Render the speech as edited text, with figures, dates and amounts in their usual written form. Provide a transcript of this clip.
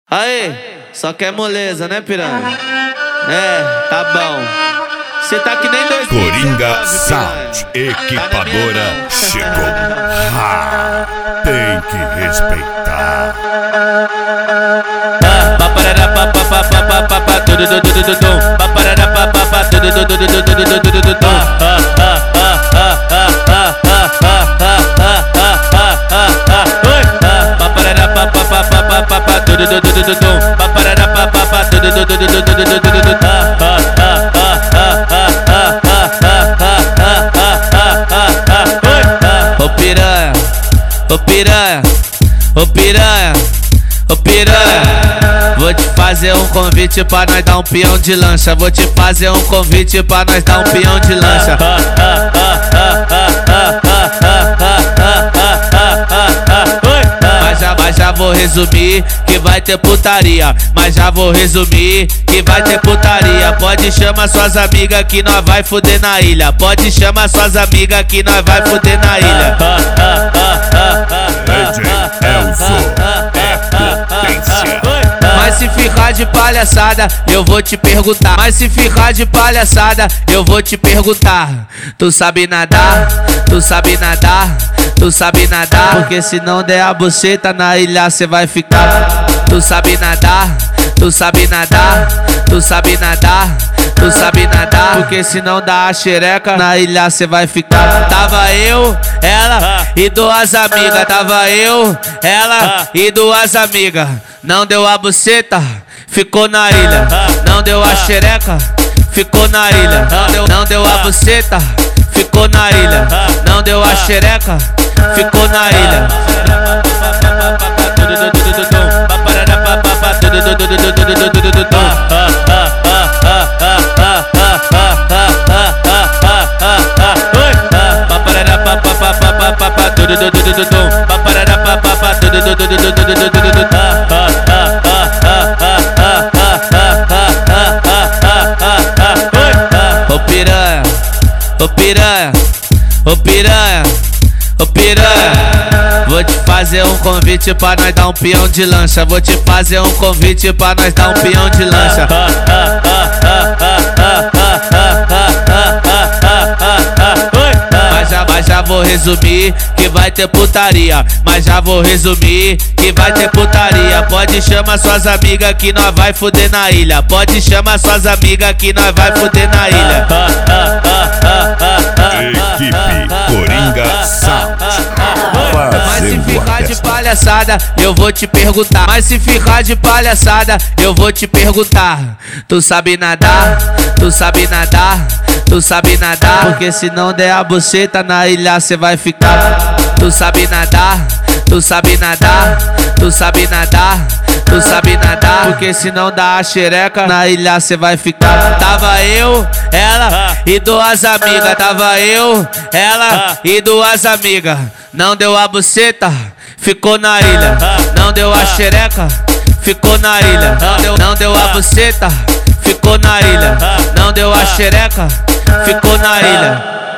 Aí, só quer moleza, né, piranha? É, tá bom. Cê tá que nem dois. Coringa Sound, equipadora chegou. Tem que respeitar. Ô piranha, ô piranha, ô piranha, ô piranha. Vou te fazer um convite pra nós dar um peão de lancha. Vou te fazer um convite pra nós dar um peão de lancha. Mas já vou resumir que vai ter putaria. Mas já vou resumir que vai ter putaria. Pode chamar suas amigas que nós vai fuder na ilha. Pode chamar suas amigas que nós vai fuder na ilha. DJ Elzo é potência. Mas se ficar de palhaçada, eu vou te perguntar. Mas se ficar de palhaçada, eu vou te perguntar. Tu sabe nadar? Tu sabe nadar? Tu sabe nadar? Porque se não der a buceta na ilha cê vai ficar. Tu sabe nadar? Tu sabe nadar? Tu sabe nadar? Tu sabe nadar? Porque se não dá a xereca na ilha cê vai ficar. Tava eu, ela e duas amigas. Tava eu, ela e duas amigas. Não deu a buceta, ficou na ilha. Não deu a xereca, ficou na ilha. Não deu a buceta, ficou na ilha. Não deu a xereca, ficou na ilha. Ô piranha, ô piranha, ô piranha, ô piranha. Vou te fazer um convite pra nós dar um peão de lancha. Vou te fazer um convite pra nós dar um peão de lancha. Mas já vou resumir que vai ter putaria. Mas já vou resumir que vai ter putaria. Pode chamar suas amigas que nós vai fuder na ilha. Pode chamar suas amigas que nós vai fuder na ilha. Equipe Coringa Sound. Mas se ficar de palhaçada, eu vou te perguntar. Mas se ficar de palhaçada, eu vou te perguntar. Tu sabe nadar? Tu sabe nadar? Tu sabe nadar? Porque se não der a buceta na ilha cê vai ficar. Tu sabe nadar? Tu sabe nadar? Tu sabe nadar? Tu sabe nadar? Porque se não dá a xereca na ilha cê vai ficar. Tava eu, ela e duas amigas. Tava eu, ela e duas amigas. Não deu a buceta, ficou na ilha. Não deu a xereca, ficou na ilha. Não deu a buceta, ficou na ilha. Não deu a xereca, ficou na ilha.